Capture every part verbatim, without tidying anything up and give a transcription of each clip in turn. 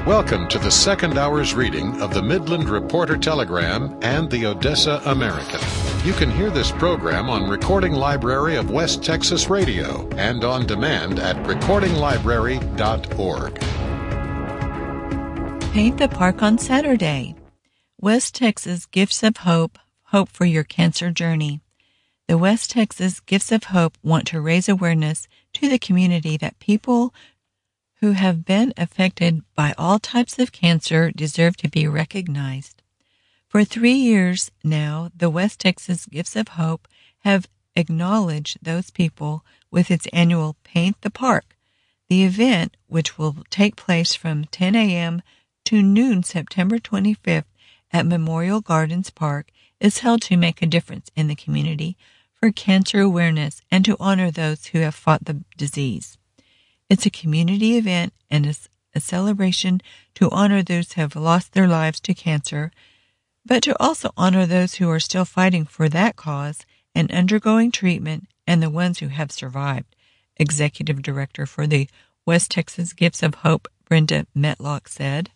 Welcome to the second hour's reading of the Midland Reporter Telegram and the Odessa American. You can hear this program on Recording Library of West Texas Radio and on demand at recording library dot org. Paint the Park on Saturday. West Texas Gifts of Hope, hope for your cancer journey. The West Texas Gifts of Hope want to raise awareness to the community that people who have been affected by all types of cancer deserve to be recognized. For three years now, the West Texas Gifts of Hope have acknowledged those people with its annual Paint the Park. The event, which will take place from ten a.m. to noon September twenty-fifth at Memorial Gardens Park, is held to make a difference in the community for cancer awareness and to honor those who have fought the disease. It's a community event and a, a celebration to honor those who have lost their lives to cancer, but to also honor those who are still fighting for that cause and undergoing treatment and the ones who have survived. Executive Director for the West Texas Gifts of Hope, Brenda Metlock, said,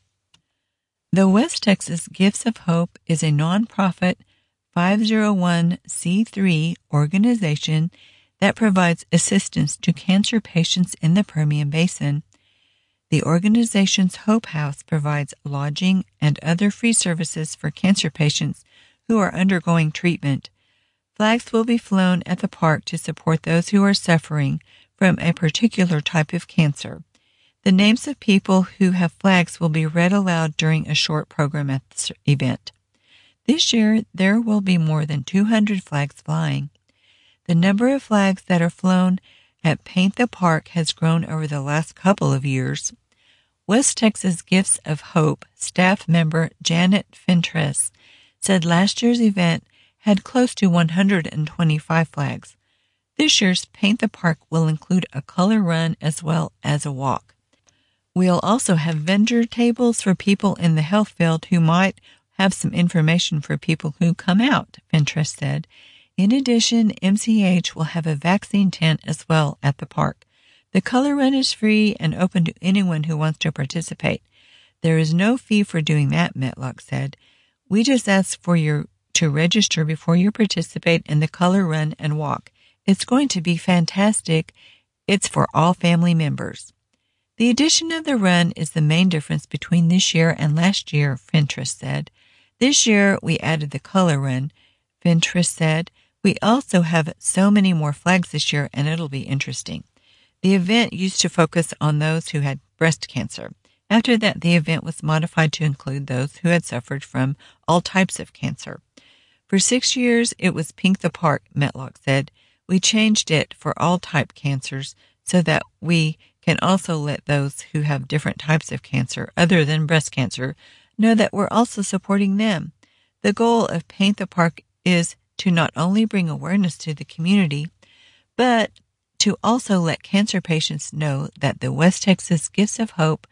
"The West Texas Gifts of Hope is a nonprofit five oh one c three organization that provides assistance to cancer patients in the Permian Basin. The organization's Hope House provides lodging and other free services for cancer patients who are undergoing treatment. Flags will be flown at the park to support those who are suffering from a particular type of cancer. The names of people who have flags will be read aloud during a short program at the event. This year, there will be more than two hundred flags flying. The number of flags that are flown at Paint the Park has grown over the last couple of years. West Texas Gifts of Hope staff member Janet Fentress said last year's event had close to one hundred twenty-five flags. This year's Paint the Park will include a color run as well as a walk. We'll also have vendor tables for people in the health field who might have some information for people who come out," Fentress said. In addition, M C H will have a vaccine tent as well at the park. The color run is free and open to anyone who wants to participate. There is no fee for doing that, Metlock said. We just ask for you to register before you participate in the color run and walk. It's going to be fantastic. It's for all family members. The addition of the run is the main difference between this year and last year, Fentress said. This year, we added the color run, Fentress said. We also have so many more flags this year, and it'll be interesting. The event used to focus on those who had breast cancer. After that, the event was modified to include those who had suffered from all types of cancer. For six years, it was Pink the Park, Metlock said. We changed it for all type cancers so that we can also let those who have different types of cancer other than breast cancer know that we're also supporting them. The goal of Paint the Park is to not only bring awareness to the community, but to also let cancer patients know that the West Texas Gifts of Hope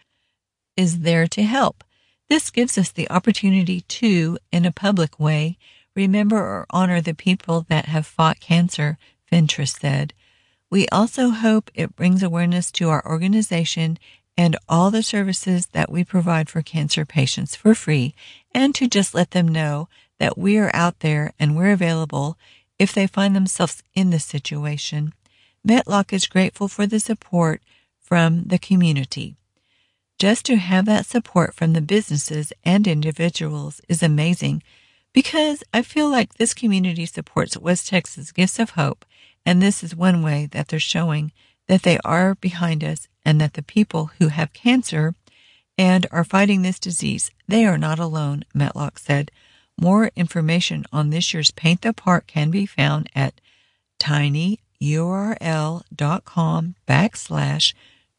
is there to help. This gives us the opportunity to, in a public way, remember or honor the people that have fought cancer, Fentress said. We also hope it brings awareness to our organization and all the services that we provide for cancer patients for free, and to just let them know that we are out there and we're available if they find themselves in this situation. Metlock is grateful for the support from the community. Just to have that support from the businesses and individuals is amazing, because I feel like this community supports West Texas Gifts of Hope, and this is one way that they're showing that they are behind us and that the people who have cancer and are fighting this disease, they are not alone, Metlock said. More information on this year's Paint the Park can be found at tinyurl.com backslash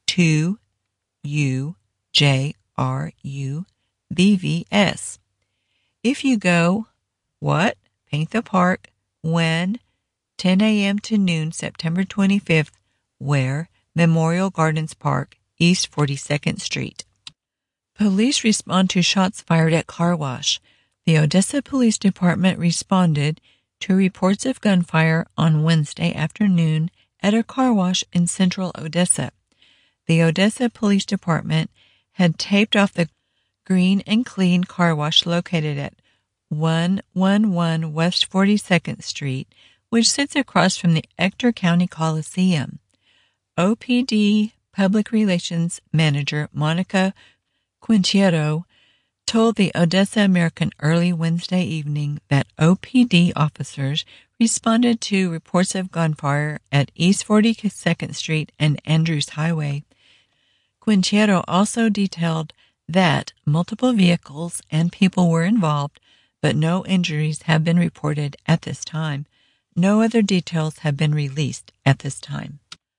2UJRUBVS. If you go, what? Paint the Park, when? ten a.m. to noon, September twenty-fifth, where? Memorial Gardens Park, East forty-second Street. Police respond to shots fired at car wash. The Odessa Police Department responded to reports of gunfire on Wednesday afternoon at a car wash in central Odessa. The Odessa Police Department had taped off the Green and Clean car wash located at one eleven West forty-second Street, which sits across from the Ector County Coliseum. O P D Public Relations Manager Monica Quintiero told the Odessa American early Wednesday evening that O P D officers responded to reports of gunfire at East forty-second Street and Andrews Highway. Quintiero also detailed that multiple vehicles and people were involved, but no injuries have been reported at this time. No other details have been released at this time.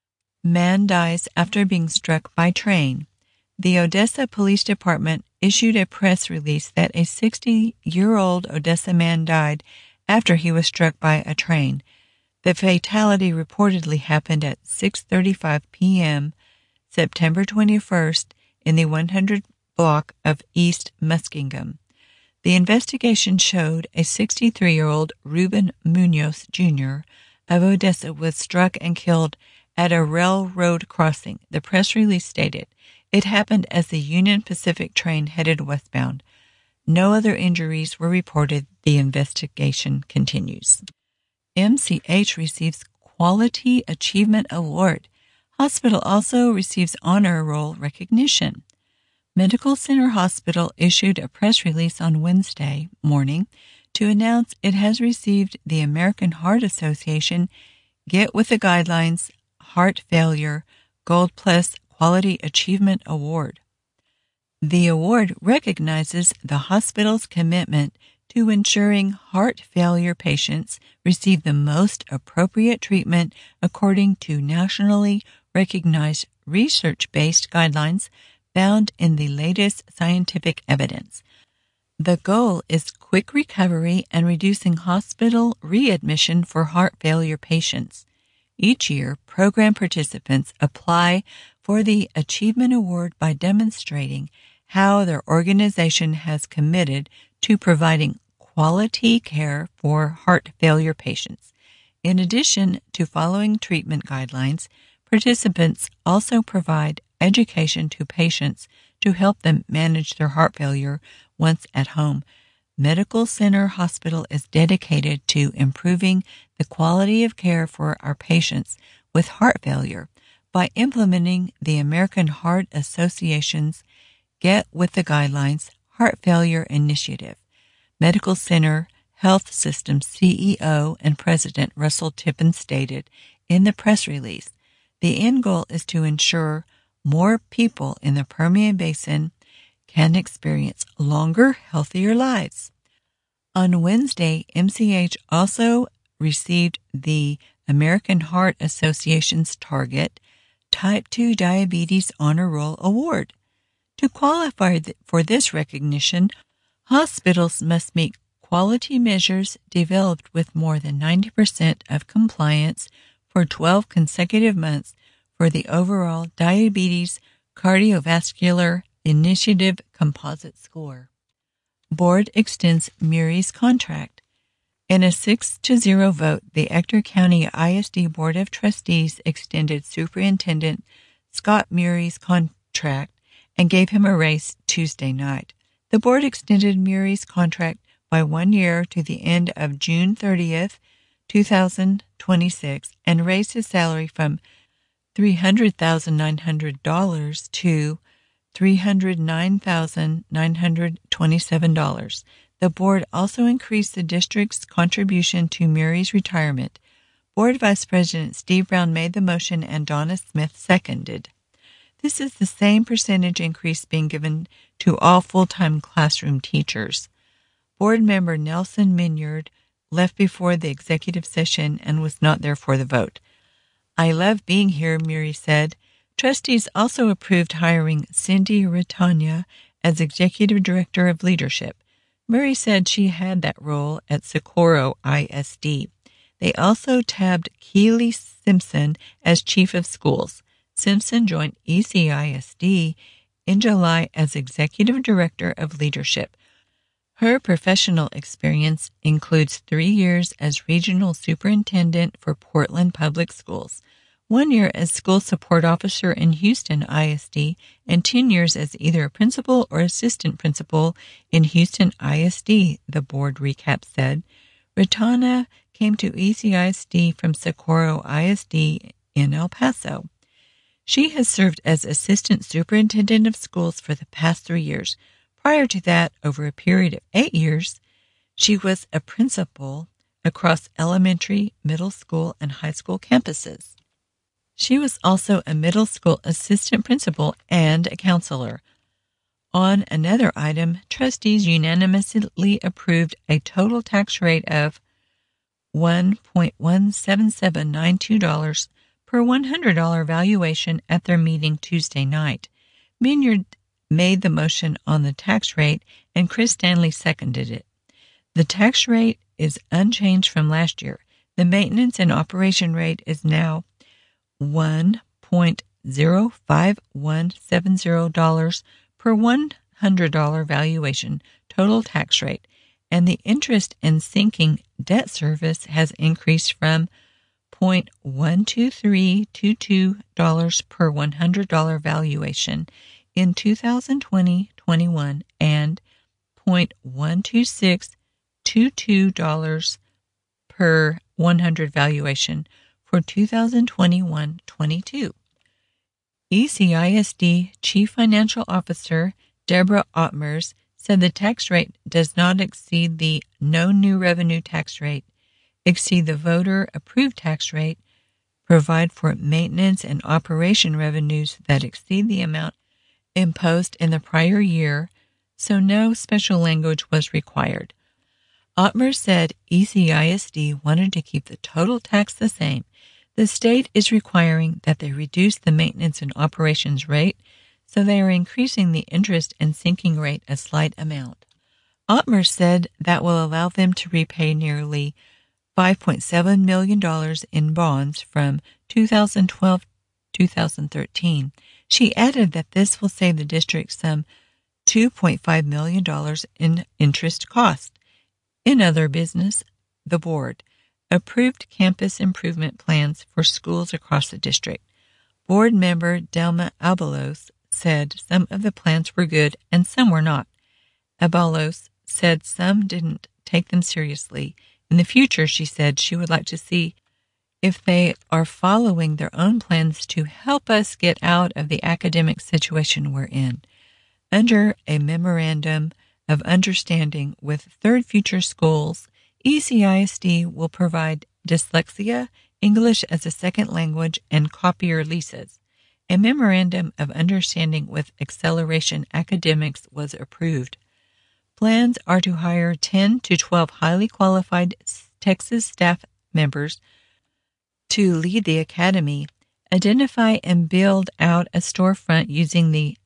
Man dies after being struck by train. The Odessa Police Department issued a press release that a sixty-year-old Odessa man died after he was struck by a train. The fatality reportedly happened at six thirty-five p.m. September twenty-first in the one hundred block of East Muskingum. The investigation showed a sixty-three-year-old Ruben Munoz Junior of Odessa was struck and killed at a railroad crossing. The press release stated, "It happened as the Union Pacific train headed westbound. No other injuries were reported. The investigation continues." M C H receives Quality Achievement Award. Hospital also receives Honor Roll recognition. Medical Center Hospital issued a press release on Wednesday morning to announce it has received the American Heart Association Get With the Guidelines Heart Failure Gold Plus Quality Achievement Award. The award recognizes the hospital's commitment to ensuring heart failure patients receive the most appropriate treatment according to nationally recognized research-based guidelines found in the latest scientific evidence. The goal is quick recovery and reducing hospital readmission for heart failure patients. Each year, program participants apply for the Achievement Award by demonstrating how their organization has committed to providing quality care for heart failure patients. In addition to following treatment guidelines, participants also provide education to patients to help them manage their heart failure once at home. Medical Center Hospital is dedicated to improving the quality of care for our patients with heart failure by implementing the American Heart Association's Get With the Guidelines Heart Failure Initiative. Medical Center Health System C E O and President Russell Tippin stated in the press release, the end goal is to ensure more people in the Permian Basin can experience longer, healthier lives. On Wednesday, M C H also received the American Heart Association's Target Type two Diabetes Honor Roll Award. To qualify for this recognition, hospitals must meet quality measures developed with more than ninety percent of compliance for twelve consecutive months for the overall Diabetes Cardiovascular Initiative Composite Score. Board extends Murray's contract. In a six to zero vote, the Ector County I S D Board of Trustees extended Superintendent Scott Murray's contract and gave him a raise Tuesday night. The board extended Murray's contract by one year to the end of June thirtieth, two thousand twenty-six, and raised his salary from three hundred thousand nine hundred dollars to three hundred nine thousand nine hundred twenty-seven dollars. The board also increased the district's contribution to Murray's retirement. Board Vice President Steve Brown made the motion and Donna Smith seconded. This is the same percentage increase being given to all full-time classroom teachers. Board member Nelson Minyard left before the executive session and was not there for the vote. "I love being here," Murray said. Trustees also approved hiring Cindy Ritania as Executive Director of Leadership. Murray said she had that role at Socorro I S D. They also tabbed Keely Simpson as Chief of Schools. Simpson joined E C I S D in July as Executive Director of Leadership. Her professional experience includes three years as Regional Superintendent for Portland Public Schools. one year as school support officer in Houston I S D, and ten years as either a principal or assistant principal in Houston I S D, the board recap said. Ratana came to E C I S D from Socorro I S D in El Paso. She has served as assistant superintendent of schools for the past three years. Prior to that, over a period of eight years, she was a principal across elementary, middle school, and high school campuses. She was also a middle school assistant principal and a counselor. On another item, trustees unanimously approved a total tax rate of one point one seven seven nine two dollars per one hundred dollars valuation at their meeting Tuesday night. Minyard made the motion on the tax rate, and Chris Stanley seconded it. The tax rate is unchanged from last year. The maintenance and operation rate is now one point zero five one seven zero dollars per one hundred dollars valuation total tax rate, and the interest and sinking debt service has increased from zero point one two three two two dollars per one hundred dollars valuation in two thousand twenty to twenty-one and zero point one two six two two dollars per one hundred valuation for two thousand twenty-one to twenty-two. E C I S D Chief Financial Officer Deborah Ottmers said the tax rate does not exceed the no new revenue tax rate, exceed the voter-approved tax rate, provide for maintenance and operation revenues that exceed the amount imposed in the prior year, so no special language was required. Ottmers said E C I S D wanted to keep the total tax the same. The state is requiring that they reduce the maintenance and operations rate, so they are increasing the interest and sinking rate a slight amount. Ottmers said that will allow them to repay nearly five point seven million dollars in bonds from two thousand twelve to two thousand thirteen. She added that this will save the district some two point five million dollars in interest costs. In other business, the board approved campus improvement plans for schools across the district. Board member Delma Abalos said some of the plans were good and some were not. Abalos said some didn't take them seriously. In the future, she said she would like to see if they are following their own plans to help us get out of the academic situation we're in. Under a memorandum of understanding with Third Future Schools, E C I S D will provide dyslexia, English as a second language, and copier leases. A memorandum of understanding with Acceleration Academics was approved. Plans are to hire ten to twelve highly qualified Texas staff members to lead the academy, identify and build out a storefront using the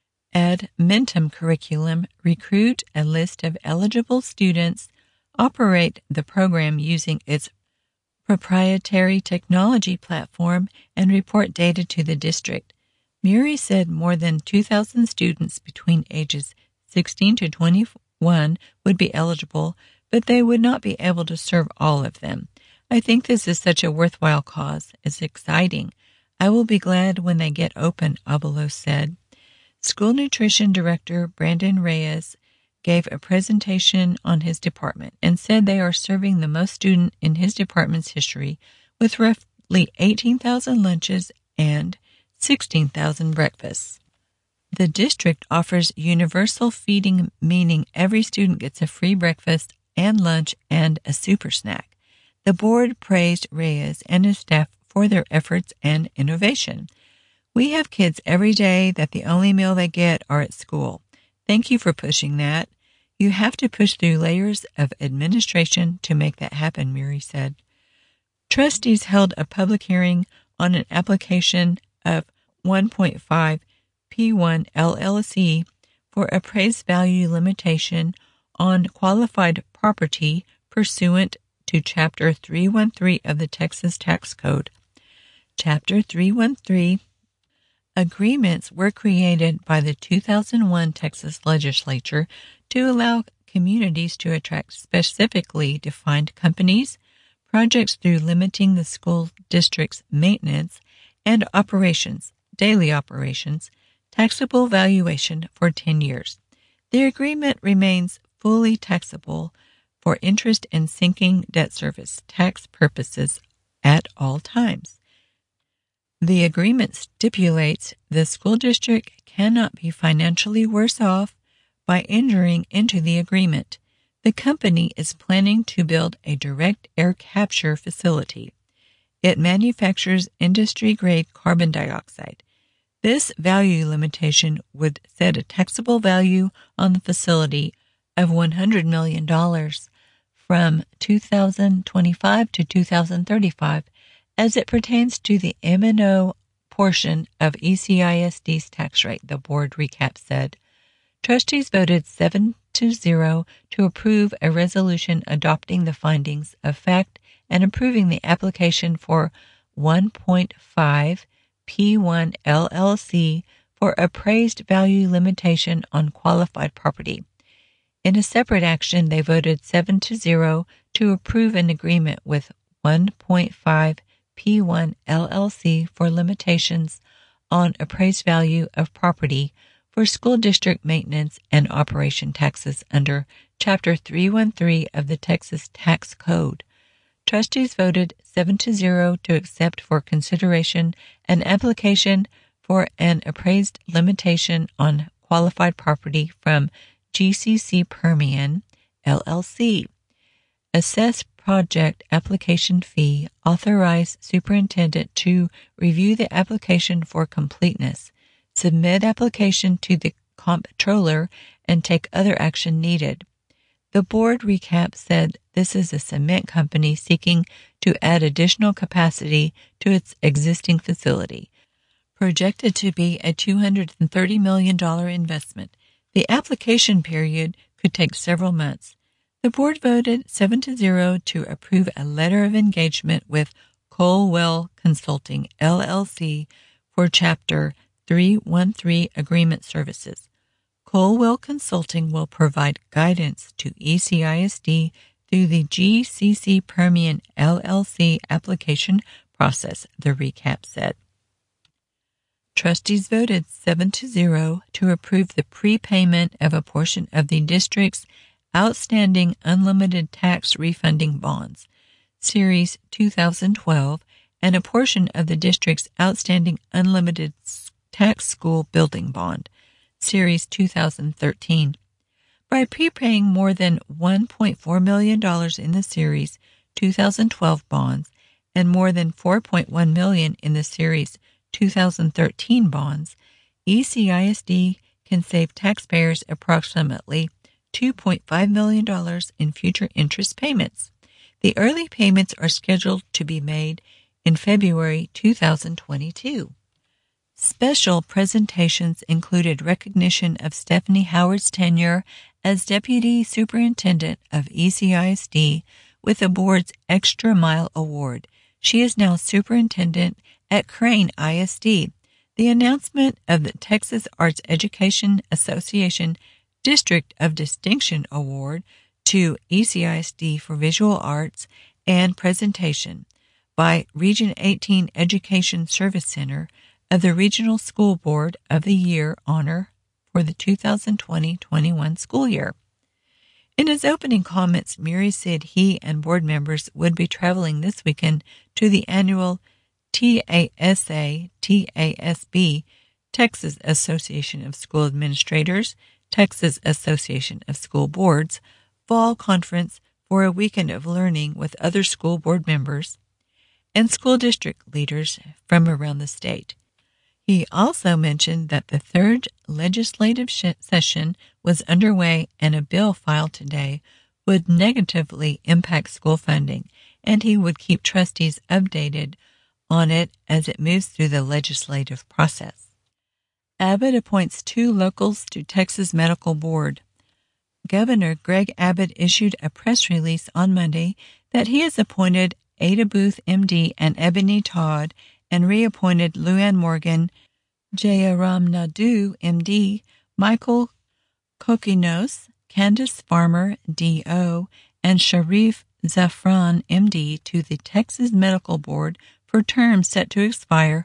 Admentum curriculum, recruit a list of eligible students, operate the program using its proprietary technology platform, and report data to the district. Murray said more than two thousand students between ages sixteen to twenty-one would be eligible, but they would not be able to serve all of them. I think this is such a worthwhile cause. It's exciting. I will be glad when they get open, Abalos said. School Nutrition Director Brandon Reyes gave a presentation on his department and said they are serving the most students in his department's history with roughly eighteen thousand lunches and sixteen thousand breakfasts. The district offers universal feeding, meaning every student gets a free breakfast and lunch and a super snack. The board praised Reyes and his staff for their efforts and innovation. We have kids every day that the only meal they get are at school. Thank you for pushing that. You have to push through layers of administration to make that happen, Murray said. Trustees held a public hearing on an application of one point five P one L L C for appraised value limitation on qualified property pursuant to Chapter three thirteen of the Texas Tax Code. Chapter three thirteen agreements were created by the two thousand one Texas legislature to allow communities to attract specifically defined companies, projects through limiting the school district's maintenance, and operations, daily operations, taxable valuation for ten years. The agreement remains fully taxable for interest and sinking debt service tax purposes at all times. The agreement stipulates the school district cannot be financially worse off by entering into the agreement. The company is planning to build a direct air capture facility. It manufactures industry-grade carbon dioxide. This value limitation would set a taxable value on the facility of one hundred million dollars from two thousand twenty-five to two thousand thirty-five as it pertains to the M and O portion of E C I S D's tax rate, the board recap said. Trustees voted seven to zero to approve a resolution adopting the findings of fact and approving the application for one point five P one L L C for appraised value limitation on qualified property. In a separate action, they voted seven to zero to approve an agreement with one point five P one L L C for limitations on appraised value of property for school district maintenance and operation taxes under Chapter three thirteen of the Texas Tax Code. Trustees voted seven to zero to accept for consideration an application for an appraised limitation on qualified property from G C C Permian, L L C. Assess project application fee, authorize superintendent to review the application for completeness, submit application to the comptroller, and take other action needed. The board recap said this is a cement company seeking to add additional capacity to its existing facility, projected to be a two hundred thirty million dollars investment. The application period could take several months. The board voted seven to zero to approve a letter of engagement with Colwell Consulting, L L C, for Chapter three thirteen Agreement Services. Colwell Consulting will provide guidance to E C I S D through the G C C Permian, L L C application process, the recap said. Trustees voted seven to zero to approve the prepayment of a portion of the district's outstanding unlimited tax refunding bonds, Series two thousand twelve, and a portion of the district's outstanding unlimited tax school building bond, Series two thousand thirteen. By prepaying more than one point four million dollars in the Series two thousand twelve bonds and more than four point one million dollars in the Series two thousand thirteen bonds, E C I S D can save taxpayers approximately two point five million dollars in future interest payments. The early payments are scheduled to be made in February two thousand twenty-two. Special presentations included recognition of Stephanie Howard's tenure as Deputy Superintendent of E C I S D with the board's Extra Mile Award. She is now Superintendent at Crane I S D. The announcement of the Texas Arts Education Association District of Distinction Award to E C I S D for Visual Arts and Presentation by Region eighteen Education Service Center of the Regional School Board of the Year honor for the two thousand twenty twenty-one school year. In his opening comments, Murray said he and board members would be traveling this weekend to the annual T A S A T A S B, Texas Association of School Administrators, Texas Association of School Boards, Fall Conference for a weekend of learning with other school board members and school district leaders from around the state. He also mentioned that the third legislative sh- session was underway and a bill filed today would negatively impact school funding, and he would keep trustees updated on it as it moves through the legislative process. Abbott appoints two locals to Texas Medical Board. Governor Greg Abbott issued a press release on Monday that he has appointed Ada Booth, M D, and Ebony Todd, and reappointed Luann Morgan, Jayaram Nadu, M D, Michael Kokinos, Candace Farmer, D O, and Sharif Zafran, M D, to the Texas Medical Board for terms set to expire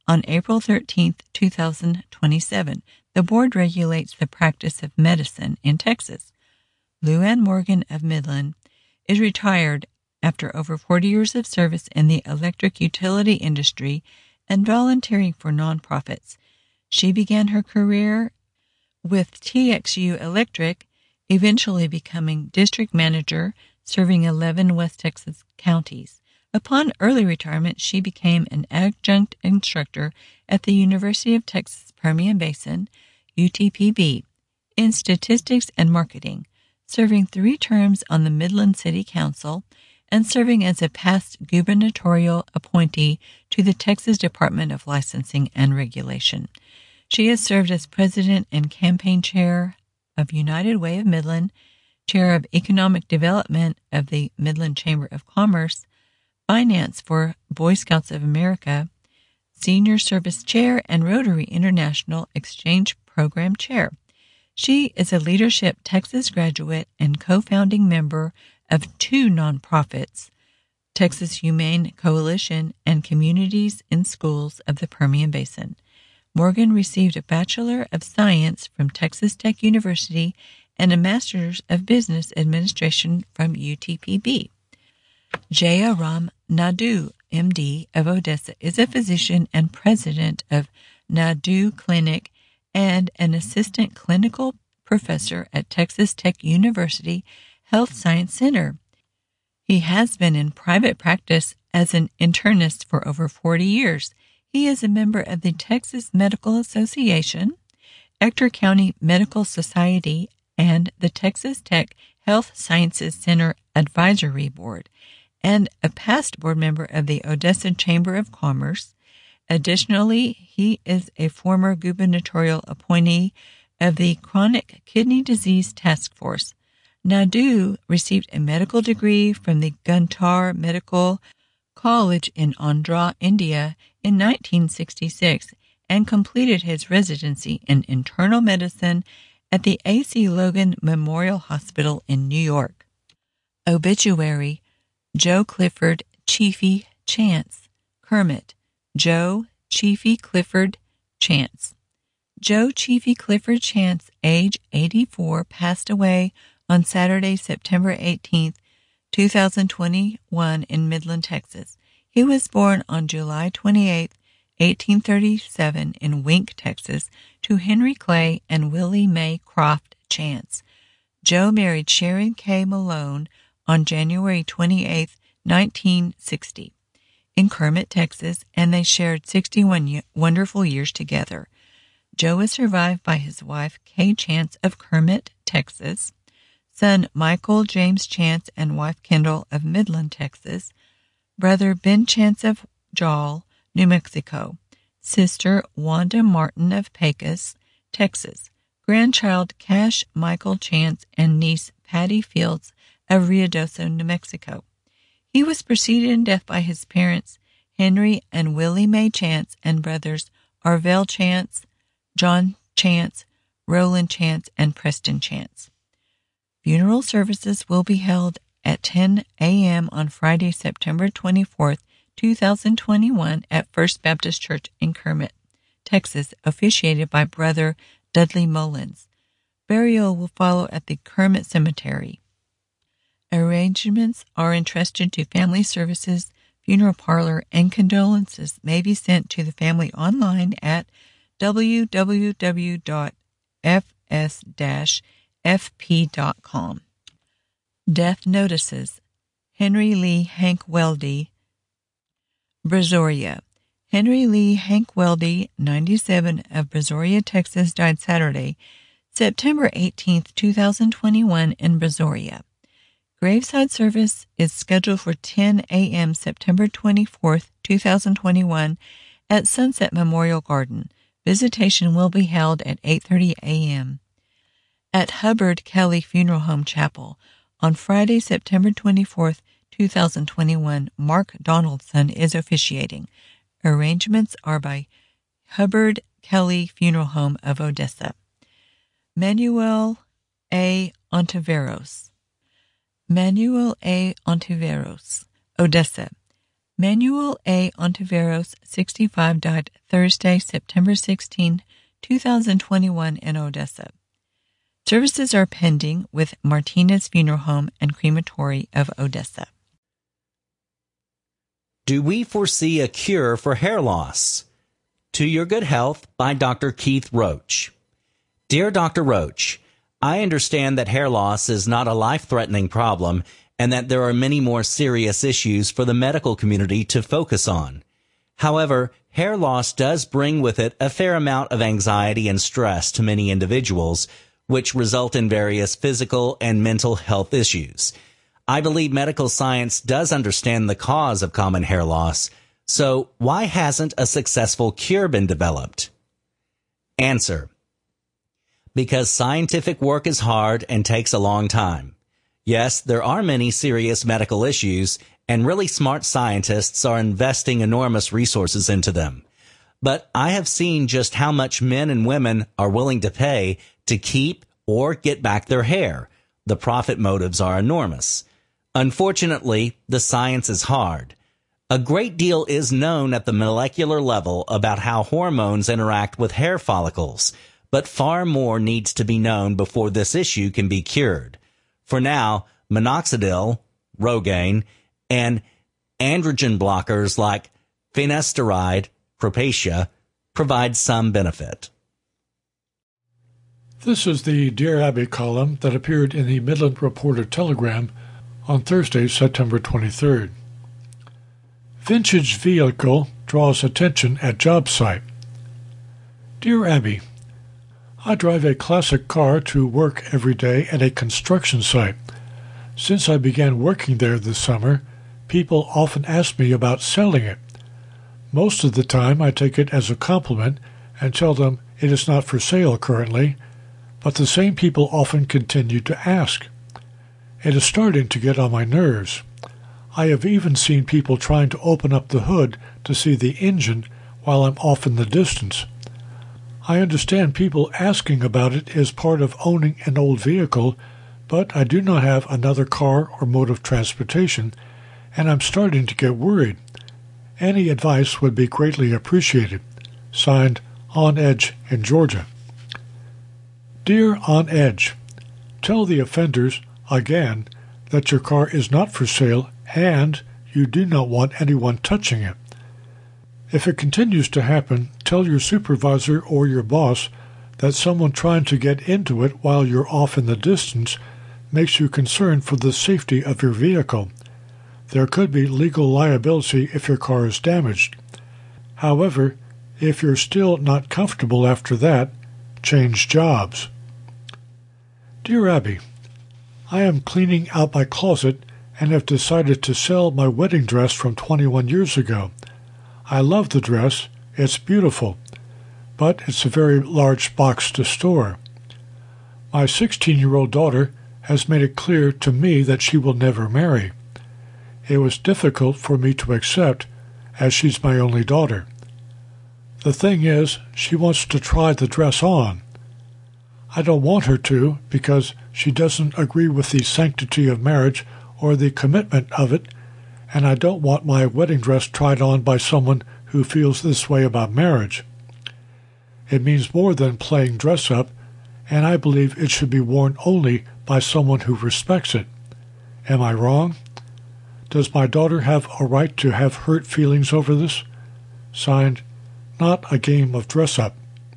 on April thirteenth, two thousand twenty-seven. The board regulates the practice of medicine in Texas. Lou Ann Morgan of Midland is retired after over forty years of service in the electric utility industry and volunteering for nonprofits. She began her career with T X U Electric, eventually becoming district manager, serving eleven West Texas counties. Upon early retirement, she became an adjunct instructor at the University of Texas Permian Basin, U T P B, in statistics and marketing, serving three terms on the Midland City Council and serving as a past gubernatorial appointee to the Texas Department of Licensing and Regulation. She has served as president and campaign chair of United Way of Midland, chair of economic development of the Midland Chamber of Commerce, finance for Boy Scouts of America, senior service chair, and Rotary International Exchange Program chair. She is a Leadership Texas graduate and co-founding member of two nonprofits, Texas Humane Coalition and Communities in Schools of the Permian Basin. Morgan received a Bachelor of Science from Texas Tech University and a Master's of Business Administration from U T P B. Jaya Ram Naidu, M D of Odessa, is a physician and president of Naidu Clinic and an assistant clinical professor at Texas Tech University Health Science Center. He has been in private practice as an internist for over forty years. He is a member of the Texas Medical Association, Ector County Medical Society, and the Texas Tech Health Sciences Center Advisory Board, and a past board member of the Odessa Chamber of Commerce. Additionally, he is a former gubernatorial appointee of the Chronic Kidney Disease Task Force. Naidu received a medical degree from the Guntur Medical College in Andhra, India in nineteen sixty-six and completed his residency in internal medicine at the A C Logan Memorial Hospital in New York. Obituary: Joe Clifford Chiefy Chance, Kermit. Joe Chiefy Clifford Chance. Joe Chiefy Clifford Chance, age eighty-four, passed away on Saturday, September eighteenth, two thousand twenty-one in Midland, Texas. He was born on July twenty-eighth, eighteen thirty-seven in Wink, Texas, to Henry Clay and Willie Mae Croft Chance. Joe married Sharon K. Malone on January twenty-eighth, nineteen sixty, in Kermit, Texas, and they shared sixty-one wonderful years together. Joe is survived by his wife, Kay Chance of Kermit, Texas, son Michael James Chance and wife Kendall of Midland, Texas, brother Ben Chance of Jowell, New Mexico, sister Wanda Martin of Pecos, Texas, grandchild Cash Michael Chance, and niece Patty Fields of Ruidoso, New Mexico. He was preceded in death by his parents, Henry and Willie Mae Chance, and brothers Arvell Chance, John Chance, Roland Chance, and Preston Chance. Funeral services will be held at ten a.m. on Friday, September twenty-fourth, two thousand twenty-one at First Baptist Church in Kermit, Texas, officiated by Brother Dudley Mullins. Burial will follow at the Kermit Cemetery. Arrangements are entrusted to Family Services Funeral Parlor, and condolences may be sent to the family online at w w w dot f s dash f p dot com. Death notices: Henry Lee Hank Weldy, Brazoria. Henry Lee Hank Weldy, ninety-seven, of Brazoria, Texas, died Saturday, September eighteenth, two thousand twenty-one in Brazoria. Graveside service is scheduled for ten a.m. September twenty-fourth, two thousand twenty-one at Sunset Memorial Garden. Visitation will be held at eight thirty a.m. at Hubbard Kelly Funeral Home Chapel. On Friday, September twenty-fourth, two thousand twenty-one, Mark Donaldson is officiating. Arrangements are by Hubbard Kelly Funeral Home of Odessa. Manuel A. Ontiveros. Manuel A. Ontiveros, Odessa. Manuel A. Ontiveros, sixty-five, died Thursday, September sixteenth, twenty twenty-one in Odessa. Services are pending with Martinez Funeral Home and Crematory of Odessa. Do we foresee a cure for hair loss? To Your Good Health by Doctor Keith Roach. Dear Doctor Roach, I understand that hair loss is not a life-threatening problem and that there are many more serious issues for the medical community to focus on. However, hair loss does bring with it a fair amount of anxiety and stress to many individuals, which result in various physical and mental health issues. I believe medical science does understand the cause of common hair loss, so why hasn't a successful cure been developed? Answer: because scientific work is hard and takes a long time. Yes, there are many serious medical issues, and really smart scientists are investing enormous resources into them. But I have seen just how much men and women are willing to pay to keep or get back their hair. The profit motives are enormous. Unfortunately, the science is hard. A great deal is known at the molecular level about how hormones interact with hair follicles, but far more needs to be known before this issue can be cured. For now, minoxidil, Rogaine, and androgen blockers like finasteride, Propecia, provide some benefit. This is the Dear Abby column that appeared in the Midland Reporter Telegram on Thursday, September twenty-third. Vintage vehicle draws attention at job site. Dear Abby, I drive a classic car to work every day at a construction site. Since I began working there this summer, people often ask me about selling it. Most of the time I take it as a compliment and tell them it is not for sale currently, but the same people often continue to ask. It is starting to get on my nerves. I have even seen people trying to open up the hood to see the engine while I'm off in the distance. I understand people asking about it is part of owning an old vehicle, but I do not have another car or mode of transportation, and I'm starting to get worried. Any advice would be greatly appreciated. Signed, On Edge in Georgia. Dear On Edge, tell the offenders, again, that your car is not for sale and you do not want anyone touching it. If it continues to happen, tell your supervisor or your boss that someone trying to get into it while you're off in the distance makes you concerned for the safety of your vehicle. There could be legal liability if your car is damaged. However, if you're still not comfortable after that, change jobs. Dear Abby, I am cleaning out my closet and have decided to sell my wedding dress from twenty-one years ago. I love the dress, it's beautiful, but it's a very large box to store. My sixteen-year-old daughter has made it clear to me that she will never marry. It was difficult for me to accept, as she's my only daughter. The thing is, she wants to try the dress on. I don't want her to, because she doesn't agree with the sanctity of marriage or the commitment of it, and I don't want my wedding dress tried on by someone who feels this way about marriage. It means more than playing dress-up, and I believe it should be worn only by someone who respects it. Am I wrong? Does my daughter have a right to have hurt feelings over this? Signed, Not a Game of Dress-Up.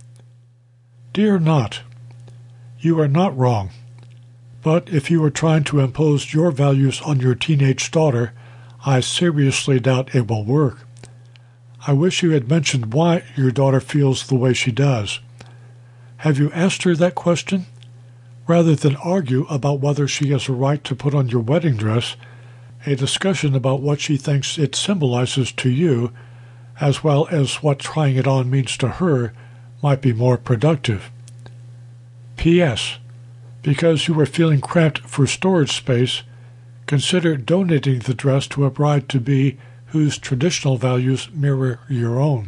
Dear Not, you are not wrong, but if you are trying to impose your values on your teenage daughter, I seriously doubt it will work. I wish you had mentioned why your daughter feels the way she does. Have you asked her that question? Rather than argue about whether she has a right to put on your wedding dress, a discussion about what she thinks it symbolizes to you, as well as what trying it on means to her, might be more productive. P S. Because you are feeling cramped for storage space, consider donating the dress to a bride-to-be whose traditional values mirror your own.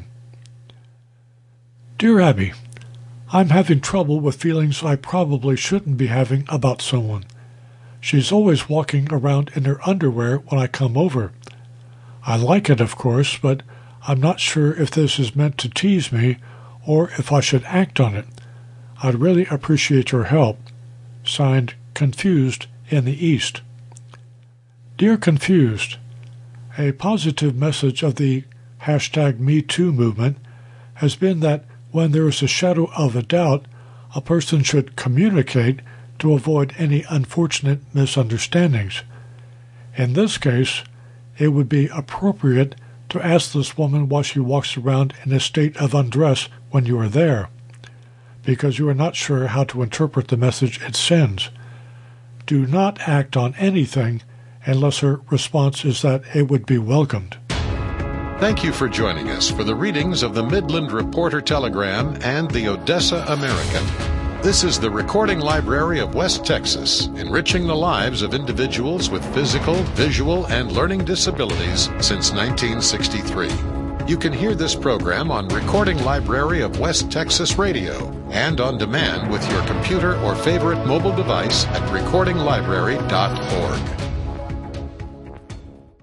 Dear Abby, I'm having trouble with feelings I probably shouldn't be having about someone. She's always walking around in her underwear when I come over. I like it, of course, but I'm not sure if this is meant to tease me or if I should act on it. I'd really appreciate your help. Signed, Confused in the East. Dear Confused, a positive message of the hashtag Me Too movement has been that when there is a shadow of a doubt, a person should communicate to avoid any unfortunate misunderstandings. In this case, it would be appropriate to ask this woman why she walks around in a state of undress when you are there, because you are not sure how to interpret the message it sends. Do not act on anything unless her response is that it would be welcomed. Thank you for joining us for the readings of the Midland Reporter Telegram and the Odessa American. This is the Recording Library of West Texas, enriching the lives of individuals with physical, visual, and learning disabilities since nineteen sixty-three. You can hear this program on Recording Library of West Texas Radio and on demand with your computer or favorite mobile device at recording library dot org.